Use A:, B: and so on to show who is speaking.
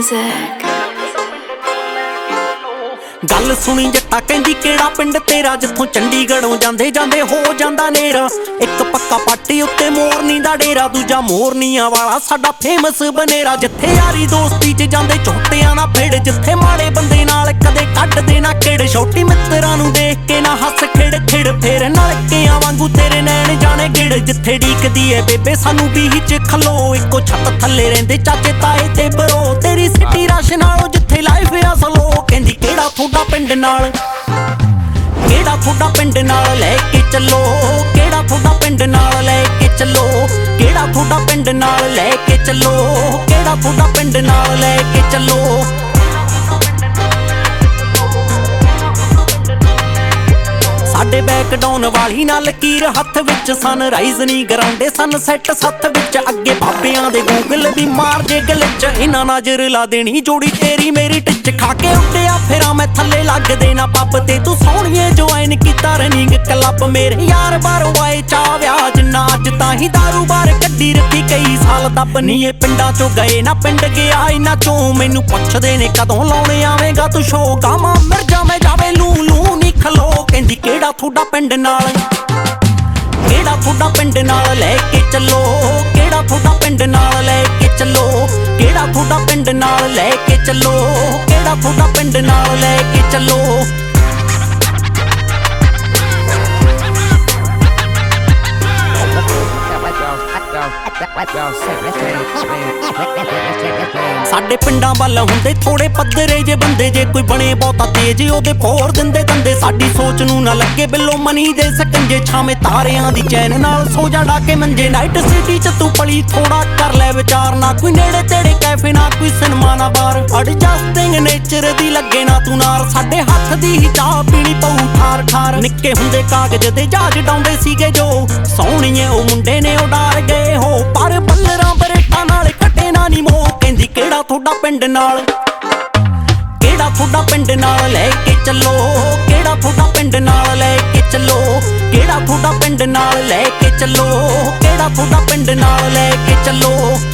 A: music।
B: गल सुनी जट्टा कहंदी केड़ा पिंड तेरा जिथों चंडीगढ़ों जांदे जांदे हो जांदा नेरा। एक पक्का पाटी उत्ते मोरनी दा डेरा, दूजा मोरनियां वाला साडा फेमस बनेरा। जिथे यारी दोस्ती च जांदे झोटियां ना फेड़, जिथे माड़े बंदे नाल कदे कड्ड देना किड़। छोटी मित्तरां नूं देख के ना हस खिड़ खिड़, फेर नलकियां वांगू तेरे नैन जाने गिड़। जिथे डीकदी ऐ बेबे सानू बीह च खलो, इक्को छत थल्ले रहिंदे चाचे ताए ते बरो। तेरी सिटी रश नालों जिथे लाइफ आ स्लो, कहंदी केड़ा थोड़ा पिंड नाल, केड़ा थोड़ा पिंड नाल लैके चलो, केड़ा थोड़ा पिंड नाल लैके चलो, केड़ा थोड़ा पिंड नाल लैके चलो, केड़ा थोड़ा पिंड नाल लैके चलो। साडे बैकडाउन वाली ना लकीर हथ विच, सनराइज नी गराउंडे सनसैट सत्थ विच। अगे बाबियां दे गूगल भी मार जे गलिच, इन्हां नजर ला देनी जोड़ी तेरी मेरी टिच। खा के उड्डिया फिरां मैं थल्ले लग देना पब ते, तू सोहणीए ज्वाइन कीता रनिंग क्लब। मेरे यार बारों आए चा व्याज ना, अज तां ही दारू बार कड्डी रखी कई साल तप। नी ए पिंडां चों गए ना पिंड गया इन्हां चों, मैनू पुछदे ने कदों लाउणे आवेगा तू शो। गावां मिर्जा मैं जावे लू लू नी खलो, कहंदी केड़ा थोड़ा पिंड नाल, केड़ा थोड़ा पिंड नाल लैके चलो, केड़ा थोड़ा पिंड नाल लैके चलो, केड़ा थोड़ा पिंड नाल लैके चलो, केड़ा थोड़ा पिंड नाल लैके चलो। साडे पिंडां वल हुंदे थोड़े पद्धरे जे बंदे, जे कोई बने बहुता तेज ओदे फोड़ दिंदे दंदे। साडी सोच नूं ना लगे बिलो मनी दे सकंजे, छावे तारियां दी चैन नाल सो जा डाके मंजे। नाइट सिटी च तू पली थोड़ा कर ले विचार, ना कोई नेड़े तेड़े कैफे ना कोई सिनेमा ना बार। एडजस्टिंग नेचर दी लगे ना तू नार, साडे हत्थ दी ही चाह पीनी पऊ ठार ठार। निक्के हुंदे कागज दे जहाज डाउंदे सीगे जो, सोहणीए ओ मुंडे ने उडार गए हो। पर बल्लरां बरेटां नाल कटे ना नी मोह, कहंदी केड़ा थोड़ा पिंड नाल, केड़ा थोड़ा पिंड नाल लैके चलो, केड़ा थोड़ा पिंड नाल लैके चलो, केड़ा थोड़ा पिंड नाल लैके चलो, केड़ा थोड़ा पिंड नाल लैके चलो।